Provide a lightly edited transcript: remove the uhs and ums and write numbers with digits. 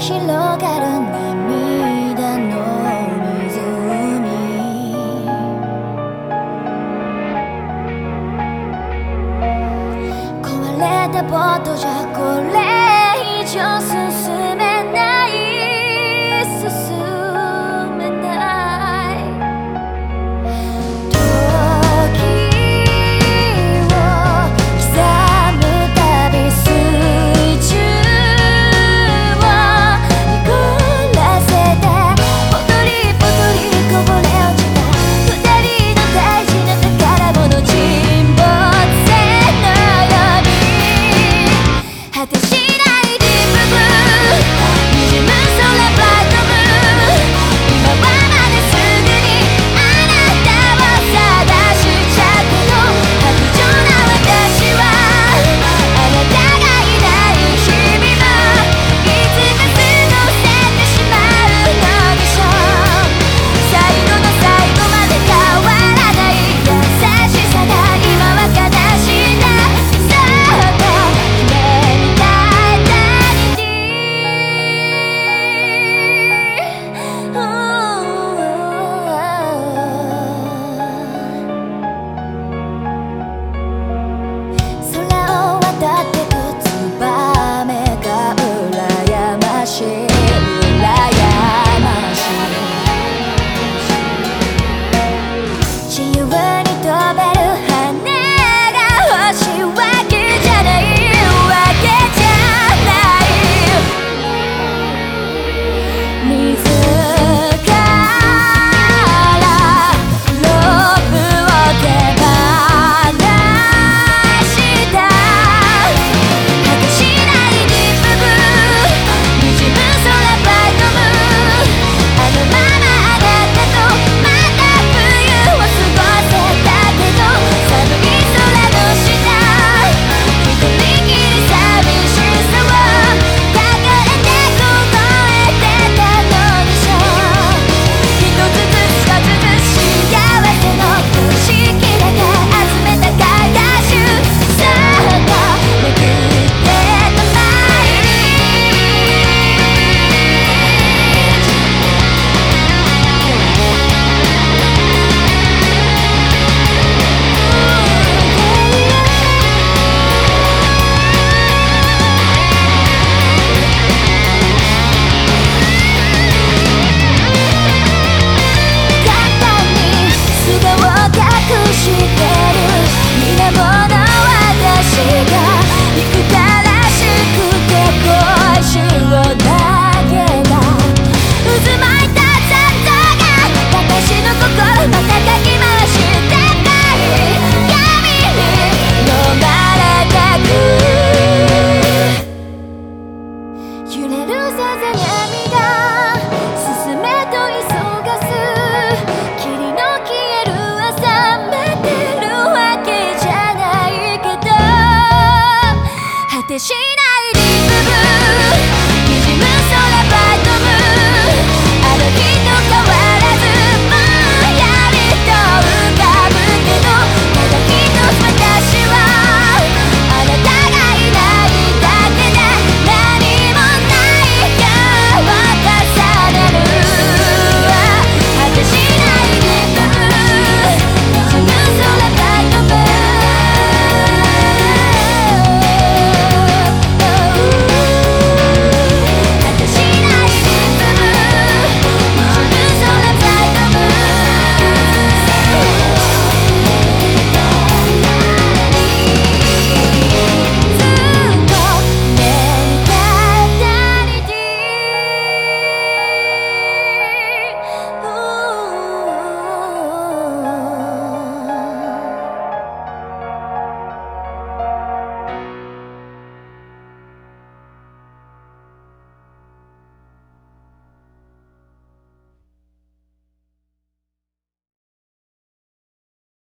広がる涙の湖、壊れたボートじゃこれ以上進めない進めない時を刻むたび水中を濁らせてポトリポトリこぼれ落ちた二人の大事な宝物沈没船のように果てしないディープブルー滲む空バイトム今はまですぐにあなたを探しちゃうけど白状な私はあなたがいない日々もいつか過ごせてしまうのでしょう最後の最後まで変わらない優しさが今は悲しいんだそっと夢みたいだ空を渡ってくツバメが羨ましい羨ましい自由に飛べる羽が欲しいわけじゃないわけじゃない自らロープを手放した果てしないディープブルー滲む空バイトムあのままあなたとまた冬を過ごせたけど寒い空の下一人きり寂しさを抱えて凍えてたのでしょう一つずつ一つずつ幸せのひしきらが集めたカーダシュそっとめくってた毎簡単に素顔を隠してる皆もの私が憎たらしくて恋しを投げた渦巻いた残像が私の心またかき回してたい闇に飲まれてく揺れるさざ波が進めと急がす霧の消える朝待ってるわけじゃないけど果てしないディープブルー滲む空バイトムあの日と変わ